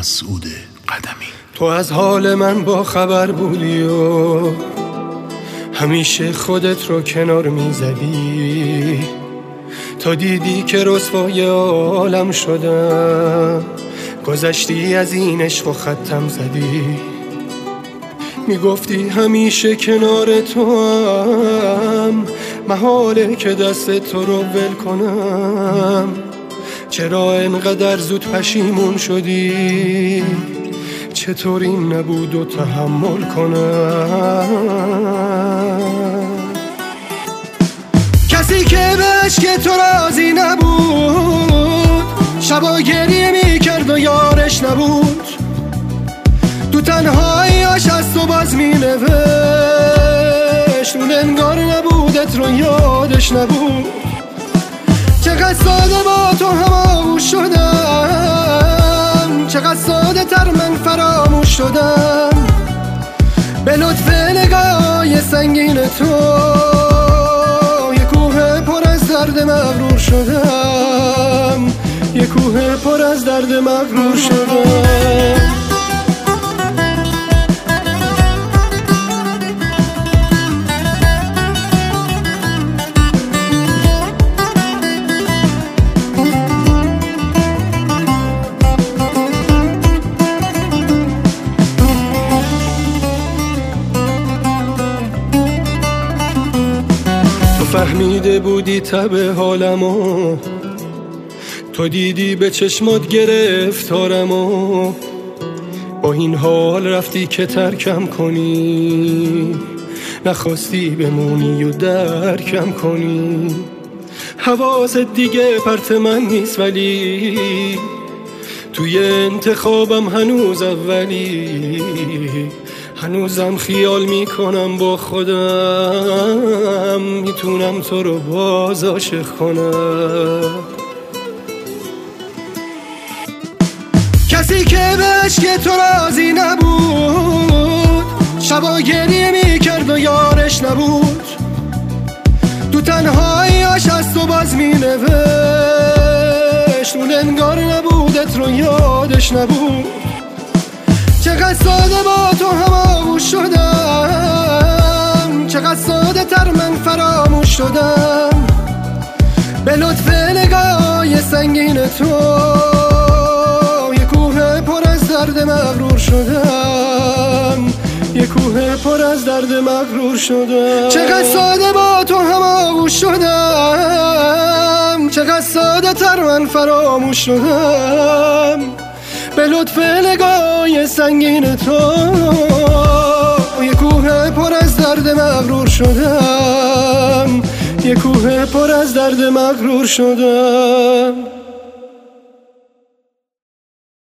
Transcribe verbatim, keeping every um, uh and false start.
مسعود قدمی. تو از حال من با خبر بودی و همیشه خودت رو کنار میزدی، تا دیدی که رسوای عالم شدم، گذشتی از این عشق و ختم زدی. میگفتی همیشه کنار تو هم، محاله که دست تو رو ول کنم. چرا انقدر زود پشیمون شدی؟ چطور این نبود و تحمل کنم؟ کسی که به عشق تو راضی نبود، شبا گریه میکرد و یارش نبود. تو تنهاییاش از تو باز مینوشت، اون انگار نبودت رو یادش نبود. چقدر ساده با تو هماغوش شدم، چقدر ساده تر من فراموش شدم. به لطف نگاه سنگین تو یه کوه پر از درد مغرور شدم، یه کوه پر از درد مغرور شدم. فهمیده بودی تب حالمو، تو دیدی به چشمات گرفتارمو. با این حال رفتی که ترکم کنی، نخواستی بمونی و درکم کنی. حواست دیگه پرت من نیست، ولی توی انتخابم هنوز اولی. هنوزم خیال میکنم با خودم، میتونم تو رو باز عاشق کنم. کسی که به عشق تو راضی نبود، شبا گریه میکرد و یارش نبود. تو تنهاییاش از تو باز مینوشت، اون انگار نبودت رو یادش نبود. چقدر ساده با تو هماغوش شدم، چقدر ساده تر من فراموش شدم. به لطف نگاه سنگین تو یه کوه پر از درد مغرور شدم، یه کوه پر از درد مغرور شدم. چقدر ساده با تو هماغوش شدم، چقدر ساده تر من فراموش شدم. به لطف نگاه سنگین تو یه کوه پر از درد مغرور شدم، یه کوه پر از درد مغرور شدم.